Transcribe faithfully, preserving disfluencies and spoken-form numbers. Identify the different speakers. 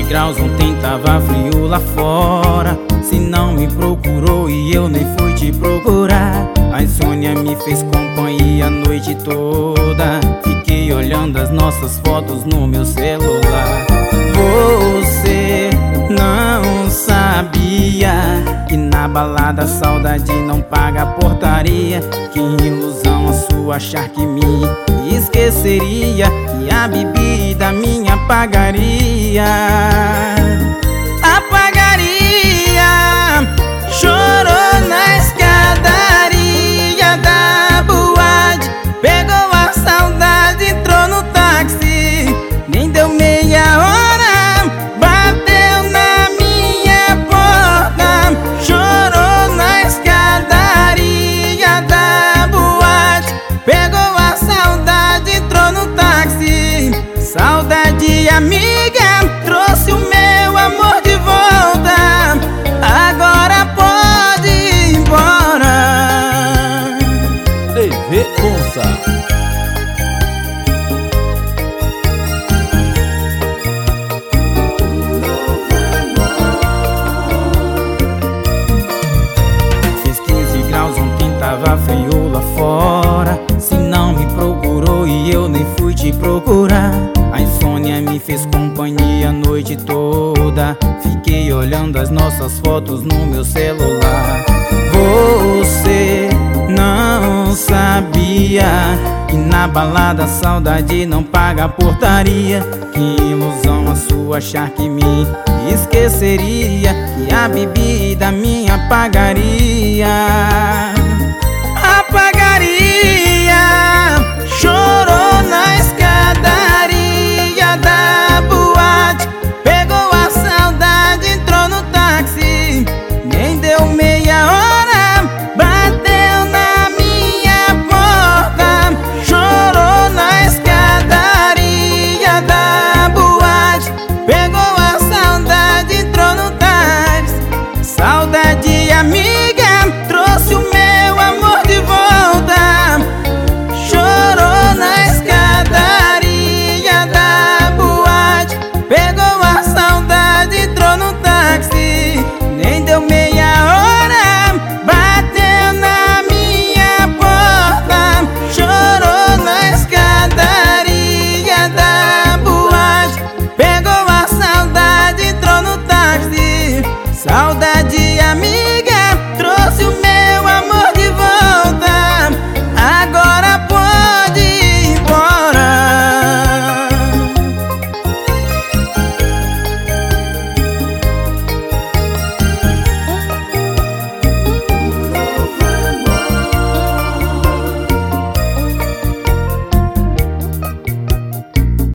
Speaker 1: graus, ontem tava frio lá fora. Se não me procurou e eu nem fui te procurar, a insônia me fez companhia a noite toda. Fiquei olhando as nossas fotos no meu celular. Você não sabia que na balada a saudade não paga a portaria. Que ilusão a sua achar que me esqueceria, que a bebida me apagaria. Apagaria. Chorou na escadaria da boate, pegou a saudade, entrou no táxi. Nem deu meia hora, bateu na minha porta. Chorou na escadaria da boate, pegou a saudade, entrou no táxi. Saudade amiga, trouxe o meu amor de volta. Agora pode ir embora.
Speaker 2: T V Onça.
Speaker 1: Fez quinze graus, ontem tava frio lá fora. Se não me procurou e eu nem fui te procurar, a insônia me fez companhia a noite toda. Fiquei olhando as nossas fotos no meu celular. Você não sabia que na balada a saudade não paga a portaria. Que ilusão a sua achar que me esqueceria, que a bebida me apagaria.